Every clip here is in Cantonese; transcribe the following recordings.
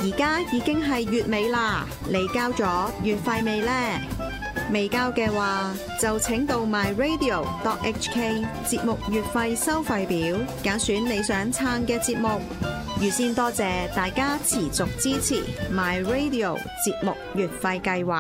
而家已經係月尾啦，你交咗月費未呢？未交嘅話，就請到 myradio.hk 節目月費收費表，揀選你想撐嘅節目。預先多謝大家持續支持 myradio 節目月費計劃。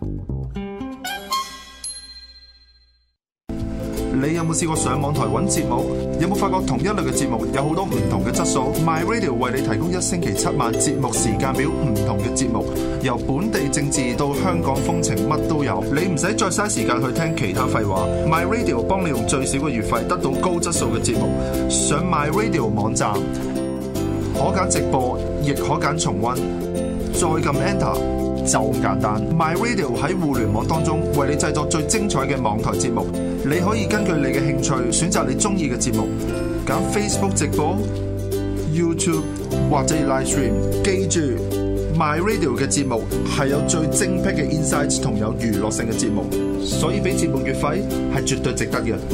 你有冇試過上網台揾節目？有冇發覺同一類嘅節目有好多唔同嘅質素？ My Radio 為你提供1星期7晚節目時間表，唔同嘅節目，由本地政治到香港風情，乜都有。你唔使再嘥時間去聽其他廢話。My Radio 幫你用最少嘅月費得到高質素嘅節目。上 My Radio 網站，可揀直播，亦可揀重溫，再撳 Enter。就咁簡單 ，My Radio 喺互聯網當中為你製作最精彩嘅網台節目。你可以根據你嘅興趣選擇你中意嘅節目，揀 Facebook 直播、YouTube 或者 Live Stream。記住 ，My Radio 嘅節目係有最精闢嘅 insights 同有娛樂性嘅節目，所以俾節目月費係絕對值得嘅。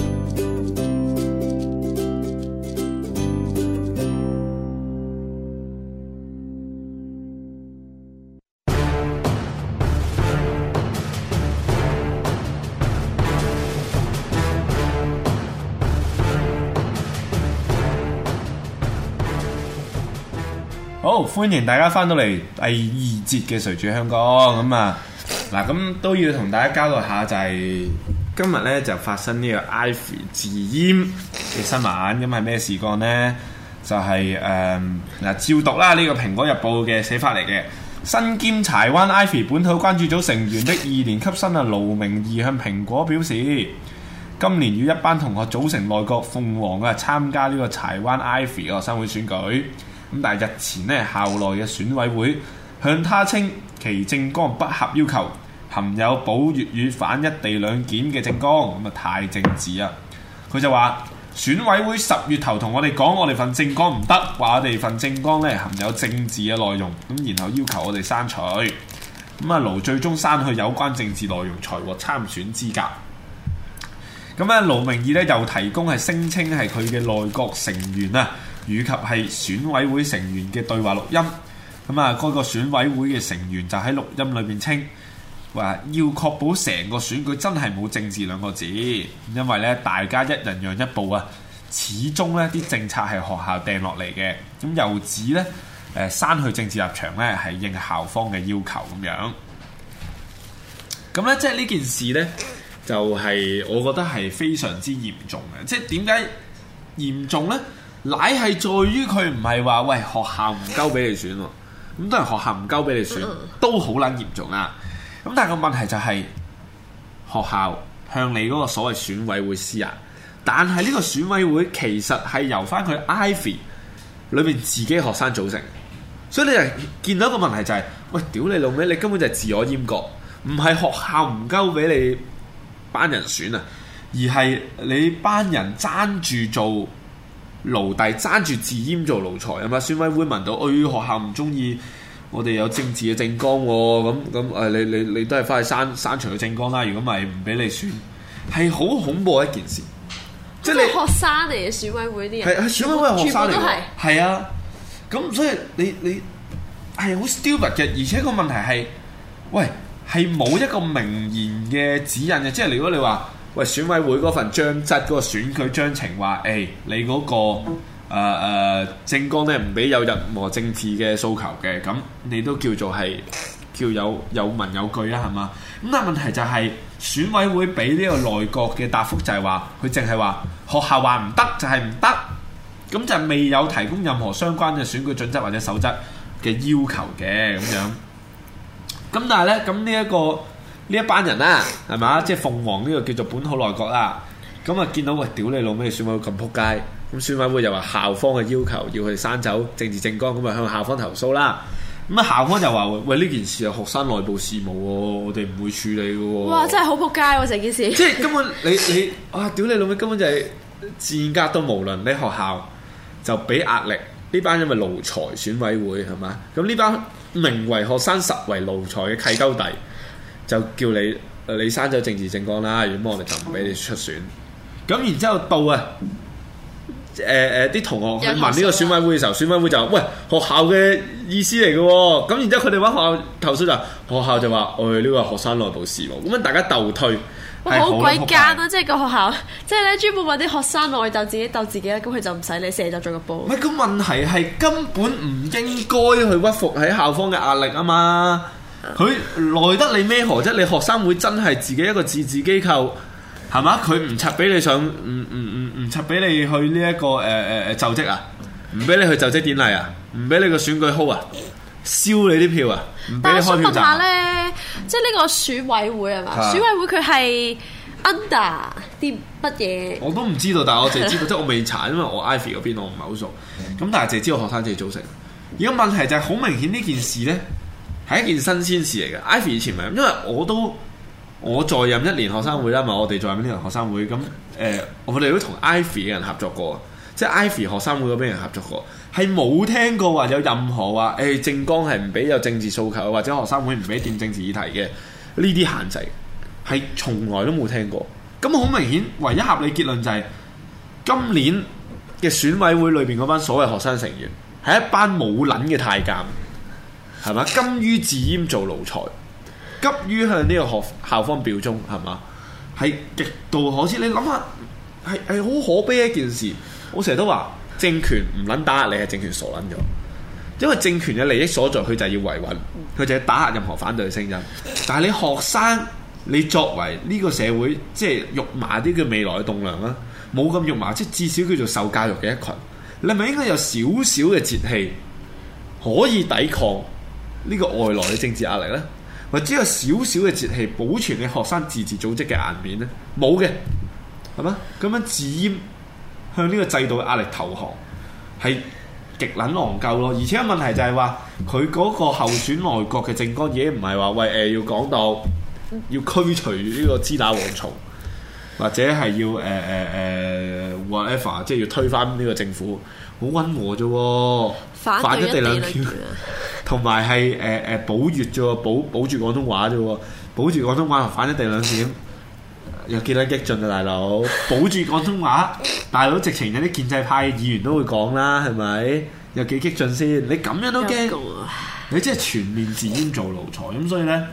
好，歡迎大家翻到嚟第二節嘅誰主香港咁啊！嗱，咁都要同大家交代下，就係今日咧就發生呢個 Ivy 自閹嘅新聞，咁係咩事幹呢？就係照讀啦，呢個《蘋果日報》嘅寫法嚟嘅。身兼柴灣 Ivy 本土關注組成員的2年級生盧明義向蘋果表示，今年與一班同學組成內閣鳳凰啊，參加呢個柴灣 Ivy 學生會選舉。咁但係日前呢，校內嘅選委會向他稱其政綱不合要求，含有保粵語反一地兩檢嘅政綱，咁啊太政治啊！佢就話選委會10月頭同我哋講，我哋份政綱唔得，話我哋份政綱呢含有政治嘅內容，咁然後要求我哋刪除。咁啊盧最終刪去有關政治內容，才獲參選資格。咁咧盧明義呢又提供係聲稱係佢嘅內閣成員啊，以及係選委會成員嘅對話錄音，咁啊，嗰個選委會嘅成員就喺錄音裏面稱話要確保成個選舉真係冇政治2個字，因為咧大家一人讓一步啊，始終咧啲政策係學校掟落嚟嘅，咁又指咧刪去政治立場咧係應校方嘅要求咁樣。咁咧即係呢件事咧就係我覺得係非常之嚴重嘅，即係點解嚴重咧？乃係在於佢唔係話喂學校唔交俾你選喎，咁當然學校唔交俾你選都好撚嚴重啊！咁但係個問題就係學校向你嗰個所謂選委會施壓，但係呢個選委會其實係由翻佢 Ivy 裏面自己學生組成，所以你就見到一個問題就係喂屌你老味，你根本就係自我閹割，唔係學校唔交俾你班人選啊，而係你班人爭住做奴隸，爭住自閹做奴才啊嘛！選委會聞到，學校唔中意我哋有政治嘅政綱喎，咁你都係翻去刪除個政綱啦。如果唔係唔俾你選，係好恐怖嘅一件事。即係你學生嚟嘅選委會啲人， 係選委會係學生嚟嘅，係啊。咁所以你係好 stupid 嘅，而且個問題係，喂係冇一個明言嘅指引嘅，即係如果你話。喂，選委會嗰份章則嗰個選舉章程話，你嗰個政綱咧唔俾有任何政治嘅訴求嘅，咁你都叫做係叫有文有據啊，係嘛？咁但係問題就係選委會俾呢個內閣嘅答覆就係話，佢淨係話學校話唔得就係唔得，咁就未有提供任何相關嘅選舉準則或者守則嘅要求嘅咁樣。咁但係咧，咁呢一班人啦，係嘛？即係鳳凰呢個叫做本土內閣啦。咁啊，見到喂，屌你老味，選委會咁撲街，咁選委會又話校方嘅要求要佢哋刪走政治政綱，咁啊向校方投訴啦。咁啊校方就話喂，呢件事係學生內部事務喎，我哋唔會處理嘅喎。 哇！真係好撲街喎，成件事。 即係根本你屌你老味，根本就係賤格到無倫。你學校就俾壓力呢班因為奴才選委會係嘛？咁呢班名為學生實為奴才嘅契鳩弟。就叫你刪咗政治政綱啦，如果我哋就唔俾你出選。咁然之後到啲同學去問呢個選委會嘅時候，選委會就話：喂，學校嘅意思嚟嘅喎。咁然之後佢哋揾學校投訴就學校就話：呢個係學生內部事喎。咁樣大家鬥推。 好鬼奸啊！即係個學校，即係咧專門揾啲學生內鬥自己鬥自己咧，咁佢就唔使你射咗個波。 唔係，個問題係根本唔應該去屈服喺校方嘅壓力啊嘛！佢耐得你咩何啫？你學生會真係自己一個自治機構係嘛？佢唔插俾你上，唔插俾你去呢一個就職啊？唔俾你去就職典禮啊？唔俾你個選舉 hold 啊？燒你啲票啊！唔俾你開票站。但係我想問下咧，即係呢個選委會係嘛？選委會佢係 under 啲乜嘢？我都唔知道，但係我淨係知道，即係我未查，因為我 Ivy 嗰邊我唔係好熟。咁但係淨係知道學生自己組成。而個問題就係好明顯呢件事咧係一件新鮮事嚟嘅。Ivy 以前唔係，因為我在任1年學生會啦，咪我哋在任1年學生會咁我哋都同 Ivy 嘅人合作過，即係 Ivy 學生會嗰邊人合作過。係冇聽過話有任何話政綱係唔俾有政治訴求，或者學生會唔俾掂政治議題嘅呢啲限制，係從來都冇聽過。咁好明顯，唯一合理結論就係今年嘅選委會裏邊嗰班所謂學生成員係一班冇撚嘅太監，係嘛？甘於自閹做奴才，急於向呢個校方表忠，係嘛？係極度可恥。你諗下，係好可悲一件事。我成日都話。政權唔撚打壓你，係政權傻撚咗。因為政權嘅利益所在，佢就係要維穩，佢就係打壓任何反對嘅聲音。但係你學生，你作為呢個社會即係肉麻啲嘅未來嘅棟梁啦，冇咁肉麻，即係至少叫做受教育嘅一群。你係咪應該有少少嘅節氣可以抵抗呢個外來嘅政治壓力呢？或者有少少嘅節氣保存你學生自治組織嘅顏面呢？冇嘅，係嘛？咁樣自閹。向呢個制度嘅壓力投降係極撚戇鳩咯，而且問題就係話佢嗰個候選內閣嘅政綱已經唔係話要講到要驅除呢個支打蝗蟲，或者係要whatever， 即係要推翻呢個政府，好溫和啫喎，反一地兩檢，同埋係保粵啫喎，保住廣東話啫喎，保住廣東話同反一地兩檢。有幾多激進啊，大佬！保住廣東話，大佬直情有啲建制派議員都會講啦，係咪？有幾激進先？你咁樣都驚？你真係全面自閹做奴才咁，所以咧，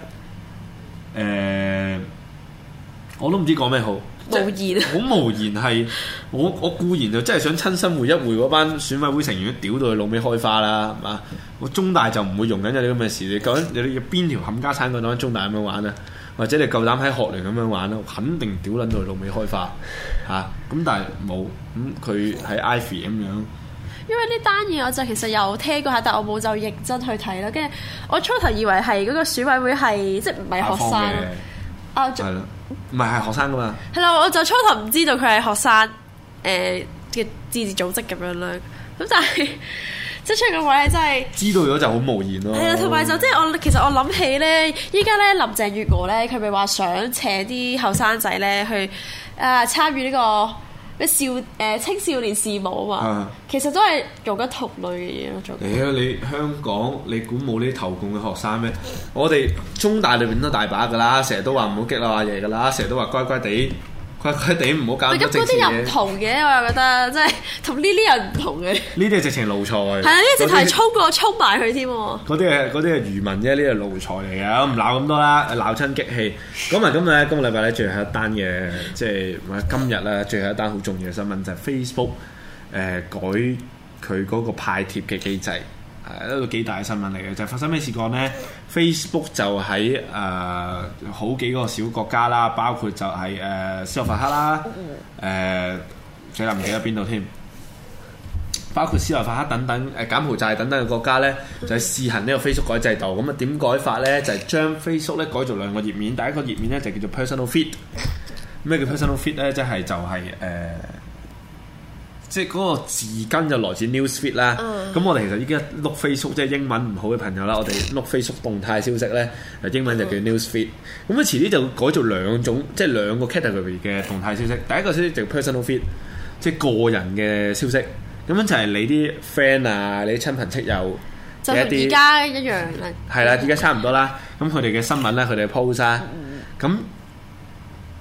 我都唔知講咩好。 無言， 好無言係我固然就真係想親身會一會嗰班選委會成員屌到佢老尾開花啦，係嘛？我中大就唔會容忍有啲咁嘅事。你究竟你邊條冚家產夠膽中大咁樣玩啊？或者你夠膽喺學聯咁樣玩咯，肯定屌撚到佢老尾開花嚇。咁但係冇咁佢喺 Ivy 咁樣。 因為呢單嘢我就其實有聽過下，但我冇就認真去睇啦。跟住我初頭以為係嗰個選委會係即係唔係學生啊？係啦，唔係學生噶嘛。係啦，我就初頭唔知道佢係學生嘅自治組織咁樣啦。咁但係即係出嚟嘅話咧，真係知道咗就好無言咯。係啊，同埋就即係其實我諗起咧，依家咧林鄭月娥咧，佢咪話想請啲後生仔咧去參與呢個咩青少年事務啊嘛。其實都係做緊同類嘅嘢咯，做。你香港你估冇呢啲投共嘅學生咩？我哋中大裏邊都大把噶啦，成日都話唔好激嬲阿爺噶啦，成日都話乖乖地。佢哋唔好搞咁多政治嘢。咁嗰啲又唔同嘅，我又覺得即係同呢啲又唔同嘅。呢啲係直情奴才。係啊，呢啲直情係衝埋佢添。嗰啲係愚民啫，呢啲係奴才嚟嘅。我唔鬧咁多啦，鬧親激氣。咁啊，今個禮拜咧，最後一單嘅即係今日咧，最後一單好重要嘅新聞就係 Facebook 改佢嗰個派貼嘅機制。一個幾大嘅新聞嚟嘅，就係發生咩事幹呢？ Facebook 就喺好幾個小國家啦，包括就係斯洛伐克啦，死啦唔記得邊度添，包括斯洛伐克等等柬埔寨等等嘅國家呢，就係試行呢個 Facebook 改制度。咁啊點改法呢？就係將 Facebook 咧改做兩個頁面，第一個頁面呢，就叫做 Personal Feed。咩叫 Personal Feed 呢？即係即係嗰個字根就來自 Newsfeed 啦。咁我哋其實依家碌 Facebook 即係英文唔好嘅朋友啦，我哋碌 Facebook 動態消息咧，英文就叫 Newsfeed。咁啊遲啲就改做兩種，即係兩個 category 嘅動態消息。第一個消息就 Personal Feed，即係個人嘅消息。咁樣就係你啲 friend 啊，你啲親朋戚友就同而家一樣啦。係啦，而家差唔多啦。咁佢哋嘅新聞咧，佢哋嘅 post 啊，咁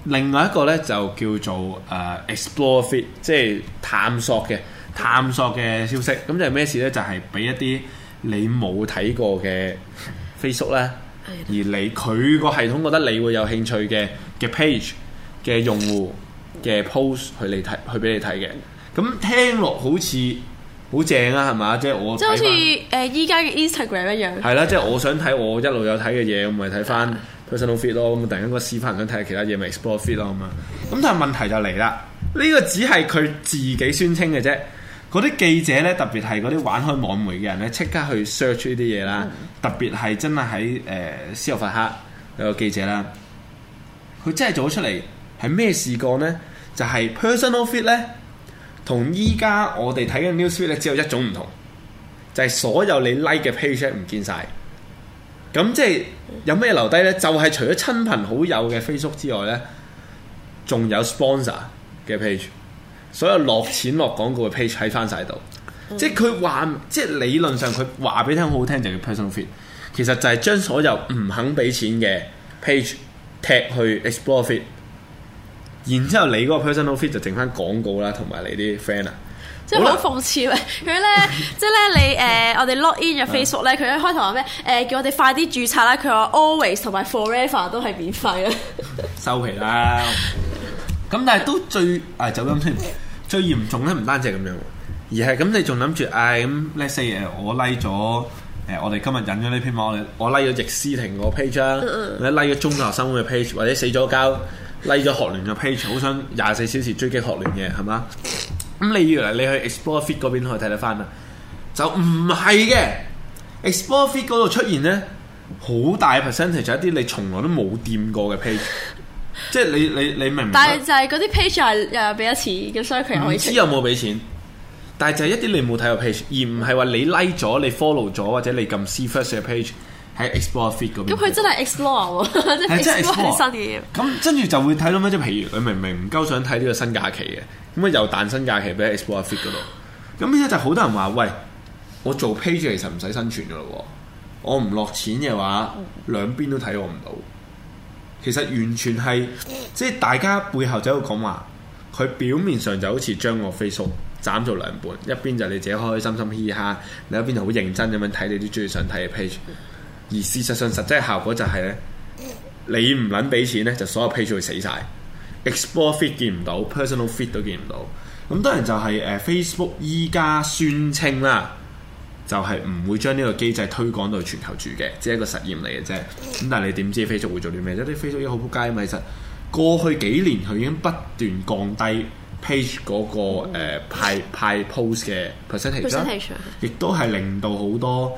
另外一個咧就叫做Explore Feed， 即係探索嘅消息。咁就係咩事咧？就係俾一啲你冇睇過嘅 Facebook 咧，而佢個系統覺得你會有興趣嘅 page 嘅用戶嘅 post 去俾你睇嘅。咁聽落好似好正啊，係嘛？即係我即係好似依家嘅 Instagram 一樣。 係啦，即係我想睇我一路有睇嘅嘢，我咪睇翻 personal feed 咯。咁突然間個屎忽想睇下其他嘢，咪 explore feed 咯咁樣。咁但係問題就嚟啦，呢個只係佢自己宣稱嘅啫。嗰啲記者咧，特別係嗰啲玩開網媒嘅人咧，即刻去 search 呢啲嘢啦。特別係真係喺斯洛伐克有個記者啦，佢真係做咗出嚟係咩事幹咧？就係 personal feed 咧。同依家我哋睇嘅 newsfeed 咧，只有一種唔同，就係所有你 like 嘅 page 唔見晒。咁即係有咩留低咧？就係除咗親朋好友嘅 Facebook 之外咧，仲有 sponsor 嘅 page， 所有落錢落廣告嘅 page 喺翻晒度。即係佢話，即係理論上佢話俾你聽好聽就叫 personal feed， 其實就係將所有唔肯俾錢嘅 page 踢去 explore feed。然之後你嗰個 personal feed 就剩翻廣告啦，同埋你啲 friend 啊， 即係好諷刺嘅。佢咧，即係咧你我哋 log in 入 Facebook 咧，佢一開頭話咩叫我哋快啲註冊啦。佢話 always 同埋 forever 都係免費啦。 收皮啦。咁但係都最走音先，最嚴重咧唔單止係咁樣，而係咁你仲諗住咁 let's say 我 like 咗我哋今日引咗呢篇文，我 like 咗易思婷個 page 啦，或者 like 咗中學生嘅 page， 或者死咗交。like 咗學聯嘅 page， 好想24小時追擊學聯嘅，係嘛？咁你以為你去 Explore Feed 嗰邊可以睇得翻啊？就唔係嘅 ，Explore Feed 嗰度出現咧，好大 percentage 就一啲你從來都冇掂過嘅 page， 即係你明唔明？ 但係就係嗰啲 page 又有俾咗錢，咁所以佢又可以。唔知有冇俾錢？但係就係一啲你冇睇過 page， 而唔係話你 like 咗、你 follow 咗或者你撳 see first 嘅 page。喺 Explore Feed 嗰邊，咁佢真係 explore 喎，即係 explore 啲新嘅嘢。咁跟住就會睇到咩？即係譬如你明明唔夠想睇呢個新假期嘅，咁啊又彈新假期俾 Explore Feed 嗰度。咁呢家就好多人話：喂，我做 page 其實唔使生存噶咯喎，我唔落錢嘅話，兩邊都睇我唔到。其實完全係即係大家背後就喺度講話，佢表面上就好似將個 Facebook 斬做兩半，一邊就你自己開開心心嘻哈，另一邊就好認真咁樣睇你啲最想睇嘅 page。而事實上實際效果就係咧，你唔撚俾錢咧，就所有 page 會死晒 Explore Feed 見唔到 ，Personal Feed 都見唔到。咁當然就係Facebook 依家宣稱啦，就係唔會將呢個機制推廣到全球住嘅，只係一個實驗嚟嘅啫。咁但係你點知 Facebook 會做啲咩？即係 Facebook 已經好撲街嘛。其實過去幾年佢已經不斷降低 page 嗰個派 post 嘅 percentage， 亦都係令到好多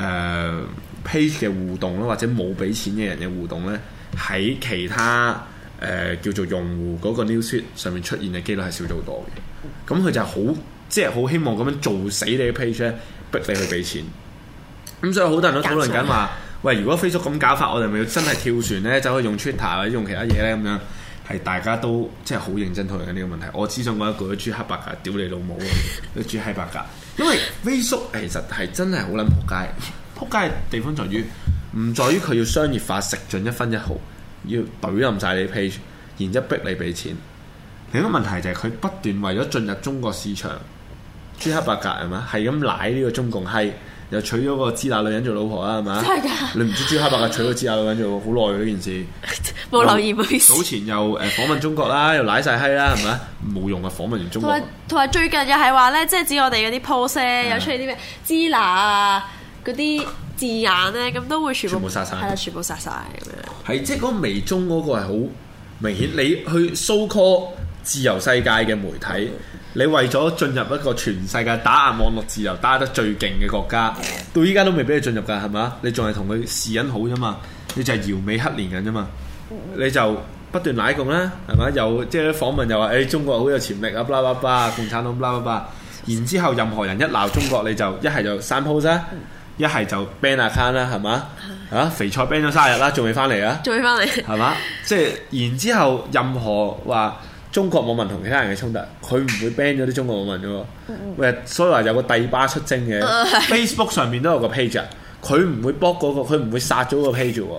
page 嘅互動啦，或者冇俾錢嘅人嘅互動咧，喺其他叫做用戶嗰個 newsfeed 上面出現嘅機率係少咗好多嘅。咁佢就好即係好希望咁樣做死你嘅 page 咧，逼你去俾錢。咁所以好多人都討論緊話，喂，如果 Facebook 咁搞法，我哋咪要真係跳船咧，走去用 Twitter 或者用其他嘢咧咁樣。係大家都即係好認真討論緊呢個問題。我只想講一句：豬黑白格，屌你老母啊！豬黑白格，因為 Facebook 其實係真係好撚仆街。仆街嘅地方在於，唔在於佢要商業化，食盡一分一毫，要懟冧晒你 page， 然之後逼你俾錢。另一個問題就係佢不斷為咗進入中國市場，豬黑白格係嘛？係咁奶呢個中共閪，又娶咗個支那女人做老婆啦，係嘛？ 真係㗎！ 你唔知豬黑白格娶咗支那女人做好耐呢件事？ 冇留意，唔好意思。 早前又訪問中國啦，又奶晒閪啦，係咪？冇用啊！訪問完中國。 同埋最近又係話咧，即係指我哋嗰啲 post 又出現啲咩支那啊嗰啲字眼咧，咁都會全部殺晒。 係啦，全部殺晒咁樣。 係即係嗰個微中嗰個係好明顯，你去 so call 自由世界嘅媒體，你為咗進入一個全世界打壓網絡自由打得最勁嘅國家，到依家都未俾你進入㗎，係嘛？你仲係同佢示恩好啫嘛？你就係搖尾乞憐緊啫嘛？你就不斷奶共啦，係咪？又即係啲訪問又話，中國好有潛力啊，blah blah blah，共產黨 blah blah blah。然之後任何人一鬧中國，你就一係就刪 post 啦，一係就 ban account 啦，係嘛？肥菜 ban 咗3日啦，仲未翻嚟啊？仲未翻嚟係嘛？即係然之後任何話中國網民同其他人嘅衝突，佢唔會 ban 咗啲中國網民嘅喎。所以話有個帝巴出征嘅 Facebook 上面都有個 page，佢唔會 block 嗰個，佢唔會殺咗個 page 喎。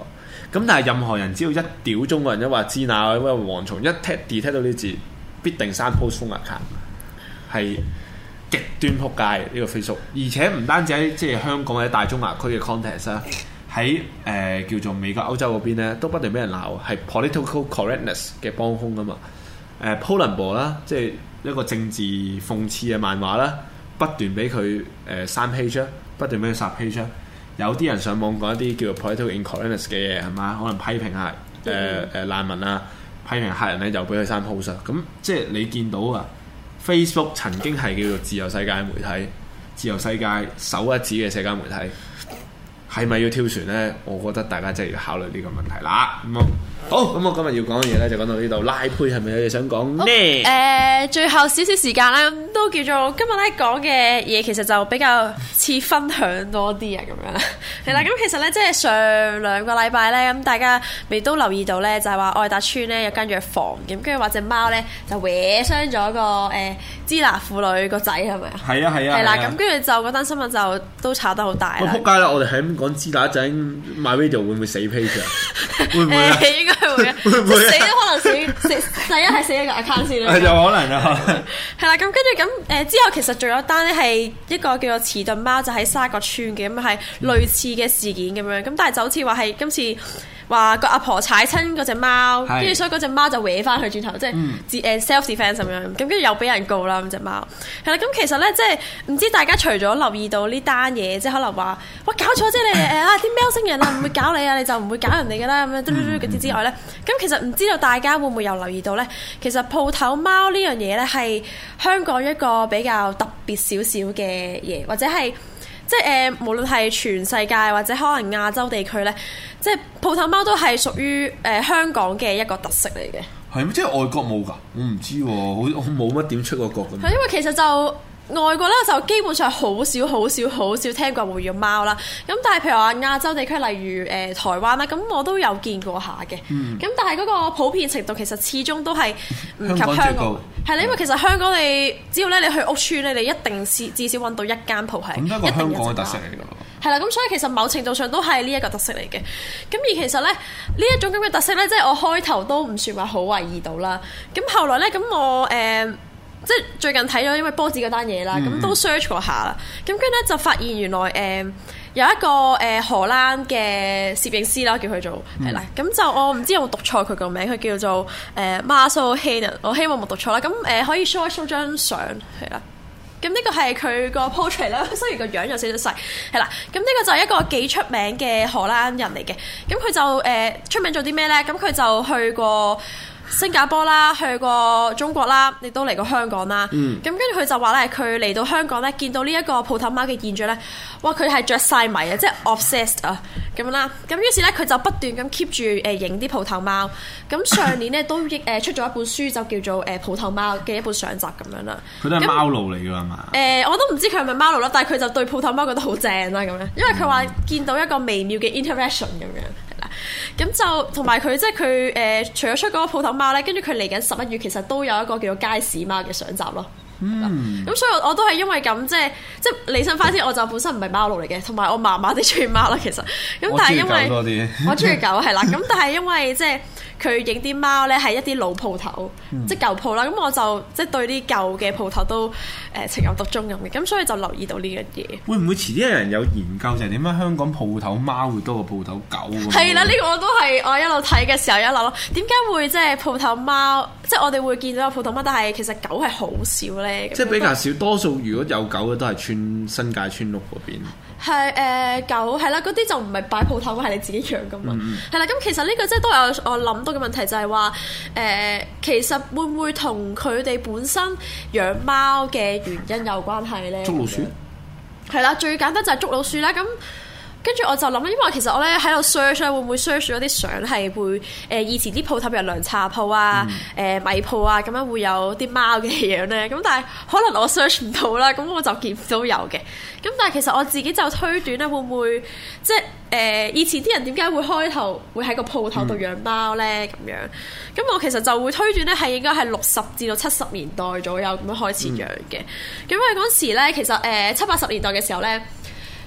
咁但係任何人只要一屌中國人，一話支那，一話蝗蟲，一 detect 到呢啲字，必定刪 post 封 account， 係極端撲街呢個 Facebook。而且唔單止喺即係香港或者大中華區嘅 context 啦，喺叫做美國、歐洲嗰邊咧，都不斷俾人鬧，係 political correctness 嘅幫兇啊嘛。Pollenball 啦，即係一個政治諷刺嘅漫畫啦，不斷俾佢刪 page， 不斷俾佢殺 page。有啲人上網講一啲叫做 political incorrectness 嘅嘢係嘛？可能批評下難民啊，批評客人咧，又俾佢刪 post。咁即係你見到啊 ，Facebook 曾經係叫做自由世界媒體，自由世界首一指嘅社交媒體，係咪要挑船咧？我覺得大家真係要考慮呢個問題啦。好，咁我今日要講嘅嘢咧就講到呢度。拉佩係咪有嘢想講呢？ 最後少少時間啦，都叫做今日咧講嘅嘢，其實就比較似分享多啲啊，咁樣係啦。咁其實咧，即係上2個禮拜咧，咁大家未都留意到咧，就係話愛達邨咧有間藥房，咁跟住話隻貓咧就搲傷咗個支那婦女個仔，係咪啊？ 係啊係啊。 係啦，咁跟住就嗰單新聞就都炒得好大啦。 仆街啦！我哋係咁講支那仔 MyRadio 會唔會死 page 啊？會唔會啊？ 應該會啊！死都可能死，第一係死一個 account 先啦。 係有可能啊。係啦，咁跟住咁之後其實仲有單咧係一個叫做遲鈍貓，就喺沙角村嘅，咁係類似嘅事件咁樣。咁但係就好似話係今次話個阿婆踩親嗰隻貓，跟住所以嗰隻貓就搲翻去轉頭，即係self defense 咁樣。咁跟住又俾人告啦，咁隻貓。係啦，咁其實咧即係唔知大家除咗留意到呢單嘢，即係可能話哇搞錯啫你啲喵星人啊唔會搞你啊，你就唔會搞人哋㗎啦咁樣嗰啲之外咧，咁其實唔知道大家會唔會有留意到咧？其實鋪頭貓呢樣嘢咧係香港一個比較特別少少嘅嘢，或者係即係無論係全世界或者可能亞洲地區咧，即係鋪頭貓都係屬於香港嘅一個特色嚟嘅。 係咩？即係外國冇㗎？我唔知喎，我冇乜點出過國咁。 係因為其實就外國咧就基本上好少聽過會養貓啦。咁但係譬如話亞洲地區，例如台灣啦，咁我都有見過下嘅。咁但係嗰個普遍程度其實始終都係唔及香港。係啦，因為其實香港你只要咧你去屋邨咧，你一定至少揾到一間鋪係。 咁都係一個香港嘅特色嚟㗎。 係啦，咁所以其實某程度上都係呢一個特色嚟嘅。咁而其實咧呢一種咁嘅特色咧，即係我開頭都唔算話好懷疑到啦。咁後來咧，咁我即係最近睇咗因為波子嗰單嘢啦，咁都 search 過下啦。咁跟住咧就發現原來有一個荷蘭嘅攝影師啦，叫佢做係啦。咁就我唔知有冇讀錯佢個名，佢叫做Marcel Heinen， 我希望冇讀錯啦。咁可以 show 張相係啦。咁呢個係佢個 portrait 啦，雖然個樣有少少細，係啦。咁呢個就係一個幾出名嘅荷蘭人嚟嘅。咁佢就出名做啲咩咧？咁佢就去過新加坡啦，去過中國啦，亦都嚟過香港啦。咁跟住佢就話咧，佢嚟到香港咧，見到呢一個鋪頭貓嘅現象咧，哇！佢係着晒迷啊，即係 obsessed 啊咁樣啦。咁於是咧，佢就不斷咁 keep 住影啲鋪頭貓。咁上年咧都出咗一本書，就叫做鋪頭貓嘅一本相集咁樣啦。 佢都係貓奴嚟㗎係嘛？ 我都唔知佢係咪貓奴啦，但係佢就對鋪頭貓覺得好正啦咁樣，因為佢話見到一個微妙嘅 interaction 咁樣。咁就同埋佢即係佢除咗出嗰個鋪頭貓咧，跟住佢嚟緊11月其實都有一個叫做街市貓嘅相集咯。咁所以我都係因為咁即係理身翻先，我就本身唔係貓奴嚟嘅，同埋我麻麻地中意貓啦其實。咁但係因為我中意狗係啦，咁但係因為即係佢影啲貓咧係一啲老鋪頭，即係舊鋪啦。咁我就即係對啲舊嘅鋪頭都情有獨鍾咁嘅，咁所以就留意到呢樣嘢。 會唔會遲啲有人有研究就係點解香港鋪頭貓會多過鋪頭狗？ 係啦，呢個我都係我一路睇嘅時候一路諗，點解會即係鋪頭貓，即係我哋會見到有鋪頭貓，但係其實狗係好少咧。 即係比較少，多數如果有狗嘅都係新界村屋嗰邊。 係狗係啦，嗰啲就唔係擺鋪頭，係你自己養噶嘛。係啦，咁其實呢個即係都有我諗到嘅問題，就係話其實會唔會同佢哋本身養貓嘅原因有關係咧？ 捉老鼠係啦，最簡單就係捉老鼠啦。咁跟住我就諗，因為其實我咧喺度 search 咧，會唔會 search 咗啲相係會以前啲鋪頭，譬如涼茶鋪啊、米鋪啊咁樣會有啲貓嘅樣咧？咁但係可能我 search 唔到啦，咁我就見唔到有嘅。咁但係其實我自己就推斷咧，會唔會即係以前啲人點解會開頭會喺個鋪頭度養貓咧？咁樣咁我其實就會推斷咧，係應該係60至到70年代左右咁樣開始養嘅。咁因為嗰時咧，其實70、80年代嘅時候咧。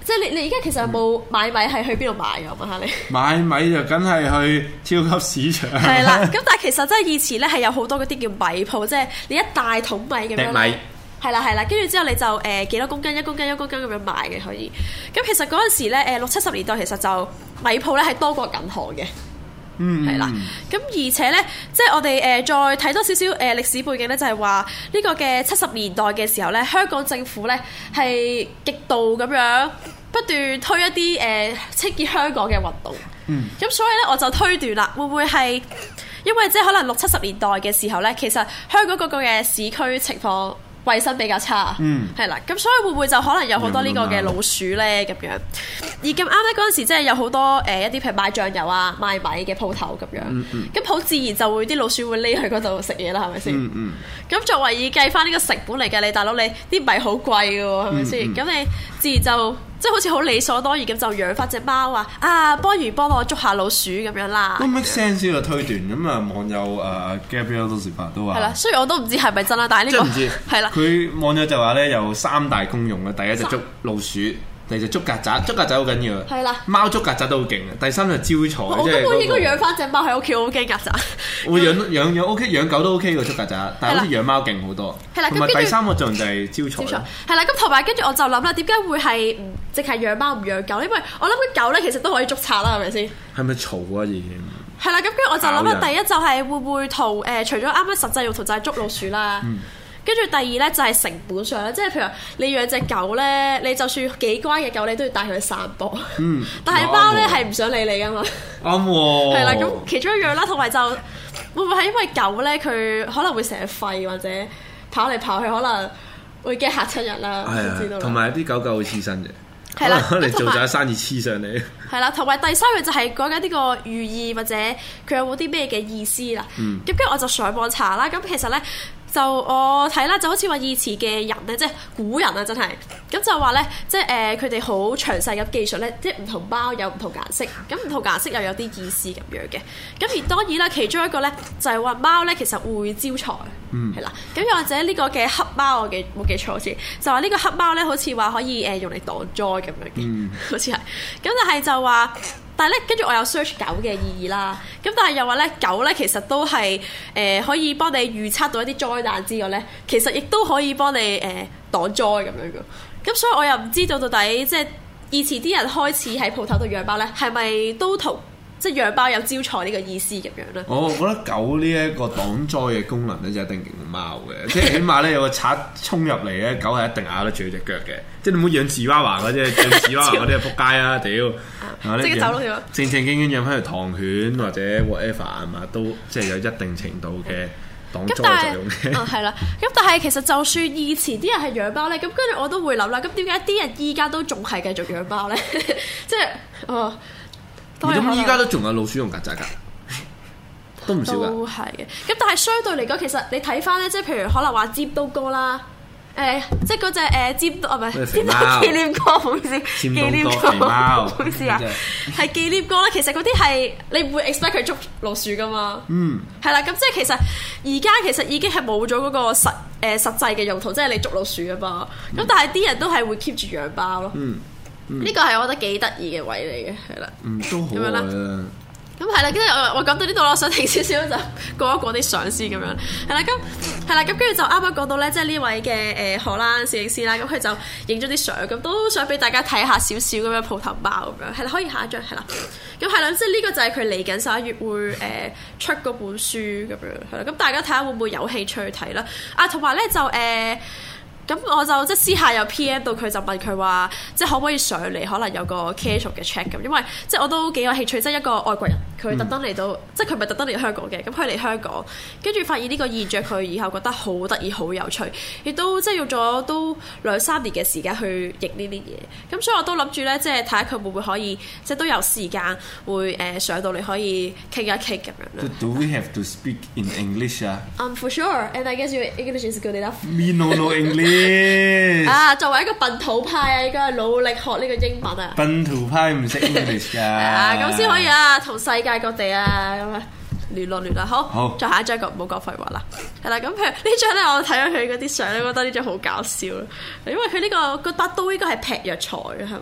即係你而家其實有冇買米係去邊度買㗎？我問下你。 買米就梗係去超級市場。 係啦，咁但係其實真係以前咧係有好多嗰啲叫米鋪，即係你一大桶米咁樣。 米。 係啦，跟住之後你就幾多公斤1公斤1公斤咁樣賣嘅可以。咁其實嗰陣時咧60、70年代其實就米鋪咧係多過銀行嘅。係啦，咁而且咧，即係我哋再睇多少少歷史背景咧，就係話呢個嘅70年代嘅時候咧，香港政府咧係極度咁樣不斷推一啲清潔香港嘅運動。咁所以咧我就推斷啦，會唔會係因為即係可能60、70年代嘅時候咧，其實香港嗰個嘅市區情況衛生比較差，係啦，咁所以會唔會就可能有好多呢個嘅老鼠咧咁樣？而咁啱咧嗰陣時，即係有好多一啲譬如賣醬油啊、賣米嘅鋪頭咁樣，咁好自然就會啲老鼠會匿去嗰度食嘢啦，係咪先？咁作為以計翻呢個成本嚟計，你大佬你啲米好貴嘅喎，係咪先？咁你自然就即係好似好理所當然咁就養翻隻貓啊，不如幫我捉下老鼠咁樣啦。 都 make sense 嘅推斷咁啊！網友Gabriel 到時都話係啦，雖然我都唔知係咪真啦，但係呢個係啦。 佢網友就話咧有3大功用啦，第一就捉老鼠，第二就捉曱甴，捉曱甴好緊要啊。係啦，貓捉曱甴都好勁啊。第三就招財。我根本應該養翻隻貓喺屋企，好驚曱甴。我養 OK， 養狗都 OK 喎，捉曱甴，但係好似養貓勁好多。係啦，同埋第3個作用就係招財。係啦，咁同埋跟住我就諗啦，點解會係淨係養貓唔養狗？因為我諗啲狗咧其實都可以捉賊啦，係咪先？係咪嘈啊？已經係啦，咁跟住我就諗啦，第一就係會唔會圖除咗啱啱實際用途就係捉老鼠啦。跟住第二咧就係成本上咧，即係譬如你養隻狗咧，你就算幾乖嘅狗，你都要帶佢去散步。但係貓咧係唔想理你噶嘛。啱喎。係啦，咁其中一樣啦，同埋就會唔會係因為狗咧佢可能會成日吠或者跑嚟跑去，可能會驚嚇親人啦。係啊，同埋啲狗狗會黐身嘅。係啦，你做咗生意黐上嚟。係啦，同埋第三樣就係講緊呢個寓意或者佢有冇啲咩嘅意思啦。咁跟住我就上網查啦，咁其實咧。就我睇啦，就好似話以前嘅人咧，即係古人啊，真係咁就話咧，即係佢哋好詳細咁記述咧，即係唔同貓有唔同顏色，咁唔同顏色又有啲意思咁樣嘅。咁而當然啦，其中一個咧就係話貓咧其實會招財，係啦。咁又或者呢個嘅黑貓，我冇記錯好似就話呢個黑貓咧，好似話可以用嚟擋災咁樣嘅，好似係。咁但係就話。但係咧，跟住我有 search 狗嘅意義啦。咁但係又話咧，狗咧其實都係可以幫你預測到一啲災難之外咧，其實亦都可以幫你擋災咁樣嘅。咁所以我又唔知道到底即係以前啲人開始喺鋪頭度養貓咧，係咪都同即係養貓有招財呢個意思咁樣咧？我覺得狗呢一個擋災嘅功能咧，就一定勁過貓嘅。即係起碼咧有個賊衝入嚟咧，狗係一定咬得住隻腳嘅。即係你唔好養芝娃娃嗰啲，養芝娃娃嗰啲係撲街啊！屌，即係走咯條。正正經經養翻條唐犬或者 whatever 係嘛，都即係有一定程度嘅擋災作用嘅。係啦，咁但係其實就算以前啲人係養貓咧，咁跟住我都會諗啦，咁點解啲人依家都仲係繼續養貓咧？即係咁依家都仲有老鼠同曱甴㗎，都唔少㗎。都係嘅。咁但係相對嚟講，其實你睇翻咧，即係譬如可能話尖刀哥啦，即係嗰隻尖刀啊，唔係尖刀紀念哥，唔好意思，紀念哥，唔好意思啊，係紀念哥啦。其實嗰啲係你唔會 expect 佢捉老鼠㗎嘛。係啦，咁即係其實而家其實已經係冇咗嗰個實際嘅用途，即係你捉老鼠啊嘛。咁但係啲人都係會 keep 住養貓咯。呢個係我覺得幾得意嘅位嚟嘅，係啦，都好咁樣啦。咁係啦，跟住我講到呢度啦，我想停少少就過一過啲相先咁樣。係啦，咁跟住就啱啱講到咧，即係呢位嘅荷蘭攝影師啦，咁佢就影咗啲相，咁都想俾大家睇下少少咁樣鋪頭貓咁樣。係啦，可以下一張係啦。咁係啦，即係呢個就係佢嚟緊11月會出嗰本書咁樣。係啦，咁大家睇下會唔會有興趣去睇啦？啊，同埋咧就咁我就即係私下有 PM 到佢，就問佢話，即係可唔可以上嚟，可能有個 casual 嘅 check 咁，因為即係我都幾有興趣，即係一個外國人，佢特登嚟到，即係佢唔係特登嚟香港嘅，咁佢嚟香港，跟住發現呢個現象，佢以後覺得好得意、好有趣，亦都即係用咗都2-3年嘅時間去譯呢啲嘢，咁所以我都諗住咧，即係睇下佢會唔會可以，即係都有時間會上到嚟可以傾一傾咁樣啦。 Do we have to speak in English 啊 ？For sure, and I guess your English is good enough. Me no English. 作為一個本土派啊，應該努力學呢個英文啊。 本土派唔識 English 㗎。 咁先可以啊，同世界各地啊咁啊聯絡啊。好，再下一張唔好講廢話啦。係啦，咁譬如呢張咧，我睇咗佢嗰啲相咧，覺得呢張好搞笑啦。因為佢呢個把刀應該係劈藥材嘅，係咪啊？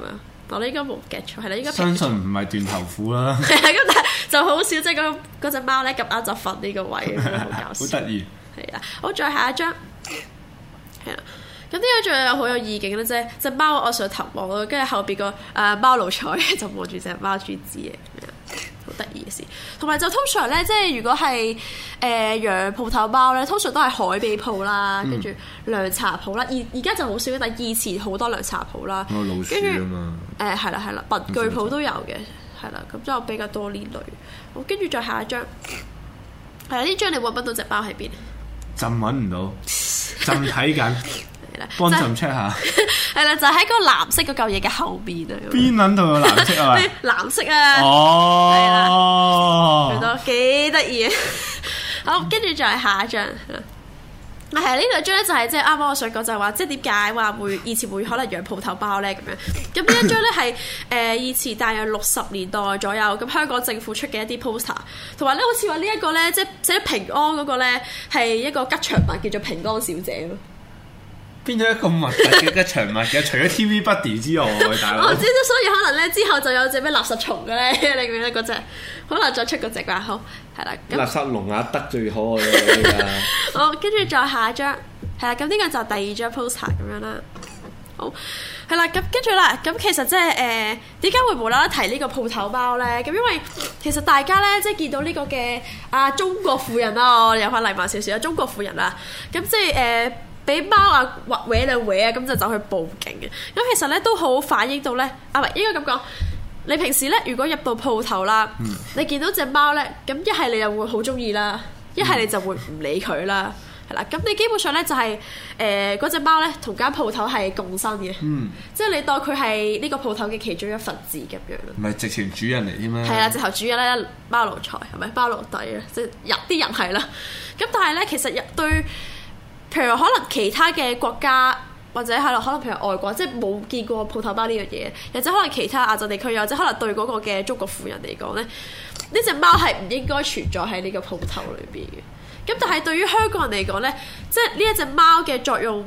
我哋應該冇記錯，係啦，應該相信唔係斷頭褲啦。 係啊，咁但係就好少，即係嗰隻貓咧咁啱就瞓呢個位，好搞笑。 好得意。 係啊，好，再下一張。係啦，咁呢個仲有好有意境咧，即係隻貓我上頭望咯，跟住後邊個貓奴才就望住隻貓豬子嘅，好得意嘅事。同埋就通常咧，即係如果係養鋪頭貓咧，通常都係海味鋪啦，跟住涼茶鋪啦。而家就好少，但係以前好多涼茶鋪啦。 老鼠啊嘛。係啦，文具鋪都有嘅，係啦，咁就比較多呢類。好，跟住再下一張。係啦，呢張你揾到隻貓喺邊？ 朕揾唔到，朕睇緊。幫朕 check 下， 係啦，就喺個藍色嗰嚿嘢嘅後邊啊！ 邊撚度有藍色啊？ 藍色啊！ 哦， 係啦，最多幾得意啊！好，跟住再下一張。係呢兩張咧就係即係啱啱我想講就係話，即係點解話以前會可能養鋪頭貓咧咁樣？咁呢一張咧係以前大約60年代左右，咁香港政府出嘅一啲 poster， 同埋咧好似話呢一個咧即係寫平安嗰個咧係一個吉祥物叫做平安小姐咯。 邊有一個物嘅吉祥物嘅？除咗 TV Buddy 之外，大佬。 我知，所以可能咧之後就有隻咩垃圾蟲嘅咧，你記得嗰隻？可能再出嗰隻啩，好係啦。 垃圾龍亞德最可愛嘅。 好，跟住再下一張，係啦，咁呢個就第二張 poster 咁樣啦。好，係啦，咁跟住啦，咁其實即係點解會無啦啦提呢個鋪頭貓咧？咁因為其實大家咧即係見到呢個嘅中國婦人啦，我有翻禮貌少少啊，中國婦人啊，咁即係俾貓搲兩搲啊，咁就走去報警嘅。咁其實咧都好反映到咧，唔係應該咁講。你平時咧如果入到鋪頭啦，你見到隻貓咧，咁一係你就會好中意啦，一係你就會唔理佢啦，係啦。咁你基本上咧就係嗰隻貓咧同間鋪頭係共生嘅，即係你當佢係呢個鋪頭嘅其中一份子咁樣咯。 唔係直情主人嚟添咩？ 係啊，直頭主人咧貓奴才係咪貓奴隸啊？即係啲人係啦。咁但係咧其實對譬如可能其他嘅國家或者係咯，可能譬如外國即係冇見過鋪頭貓呢樣嘢，或者可能其他亞洲地區，或者可能對嗰個嘅中國婦人嚟講咧，呢隻貓係唔應該存在喺呢個鋪頭裏邊嘅。咁但係對於香港人嚟講咧，即係呢一隻貓嘅作用，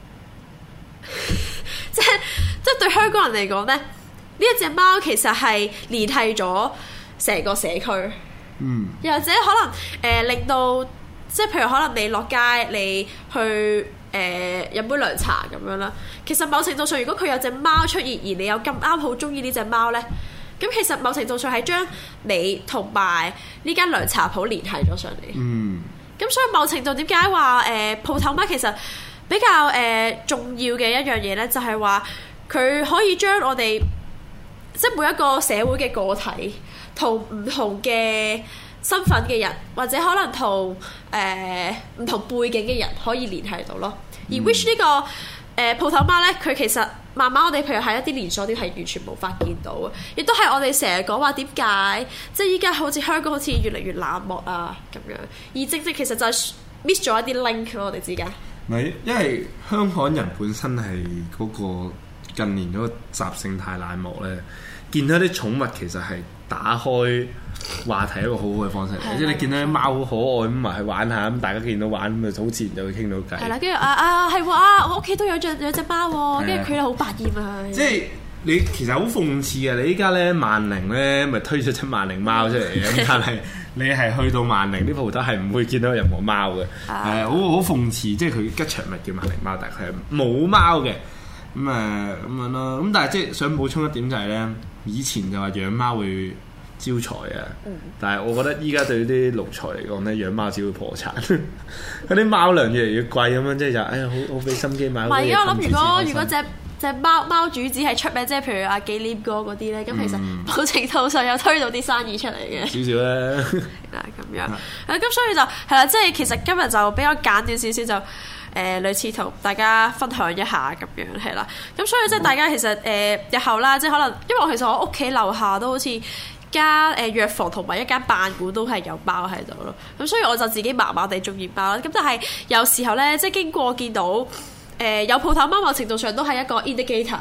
即係對香港人嚟講咧，呢一隻貓其實係連繫咗成個社區，又或者可能令到。即係譬如可能你落街，你去飲杯涼茶咁樣啦。其實某程度上，如果佢有隻貓出現，而你又咁啱好中意呢隻貓呢，咁其實某程度上係將你同埋呢間涼茶鋪聯繫咗上嚟。咁所以某程度點解話鋪頭貓其實比較重要嘅一樣嘢呢，就係話佢可以將我哋即係每一個社會嘅個體同唔同嘅身份嘅人，或者可能同唔同背景嘅人可以聯繫到咯。而 which 呢個鋪頭貓咧，佢其實慢慢我哋譬如係一啲連鎖店係完全無法見到嘅，亦都係我哋成日講話點解即係依家好似香港好似越嚟越冷漠啊咁樣。而正正其實就係 miss 咗一啲 link 咯，我哋之間。 唔係，因為香港人本身係嗰個近年嗰個習性太冷漠咧，見到啲寵物其實係打開話題一個好好嘅方式嚟，即係你見到啲貓好可愛咁埋去玩下，咁大家見到玩咁就好自然就會傾到偈。係啦，跟住係喎我屋企都有隻貓喎，跟住佢又好百厭啊。即係你其實好諷刺嘅，你依家咧萬寧咧咪推出隻萬寧貓出嚟嘅，但係你係去到萬寧啲鋪頭係唔會見到任何貓嘅，好諷刺，即係佢吉祥物叫萬寧貓，但係佢係冇貓嘅。咁咁樣咯，咁但係即係想補充一點就係咧，以前就話養貓會招財啊，但係我覺得依家對啲奴才嚟講咧，養貓只會破產，嗰啲貓糧越嚟越貴咁樣，即係就好俾心機買。唔係啊，我諗如果隻貓主子係出名，即係譬如阿紀念哥嗰啲咧，咁其實某程度上有推到啲生意出嚟嘅。 少少啦， 咁樣，咁所以就係啦，即係其實今日就比較簡短少少就。類似同大家分享一下咁樣係啦，咁所以即係大家其實日後啦，即係可能因為我其實我屋企樓下都好似間藥房同埋一間辦館都係有貓喺度咯，咁所以我就自己麻麻地中意貓啦。咁但係有時候咧，即係經過見到有鋪頭貓，某程度上都係一個 indicator，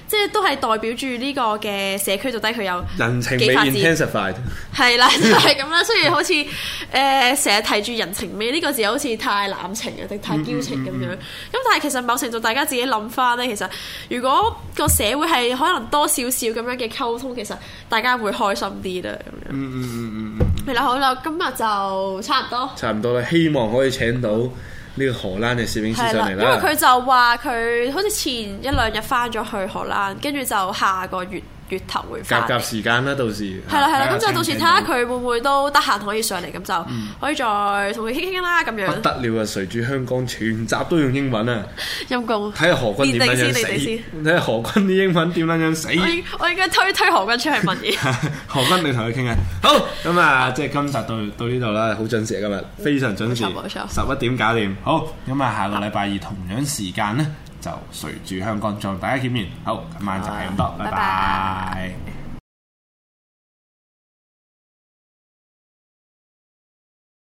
即係都係代表住呢個嘅社區到底佢有人情味 intensified 係啦，就係咁啦。雖然好似成日提住人情味呢個字，好似太濫情啊，定太矯情咁樣。咁但係其實某程度大家自己諗翻咧，其實如果個社會係可能多少少咁樣嘅溝通，其實大家會開心啲啦。咁樣係啦，好啦，今日就差唔多啦， 希望可以請到呢個荷蘭嘅攝影師上嚟啦。 因為佢就話佢好似前一兩日翻咗去荷蘭，跟住就下個月頭會翻。夾時間啦，到時係啦，咁就到時睇下佢會唔會都得閒可以上嚟，咁就可以再同佢傾傾啦。咁樣不得了啊！隨住香港全集都用英文啊， 陰公。 睇下何君點樣死，睇下何君啲英文點樣死。 我應該推何君出去問嘢。 何君，你同佢傾啊。好，咁啊，即係今集到呢度啦，好準時今日，非常準時，11點搞掂。好，咁啊，下個禮拜二同樣時間呢，就隨住香港再同大家見面。好，今晚就係咁多，拜拜。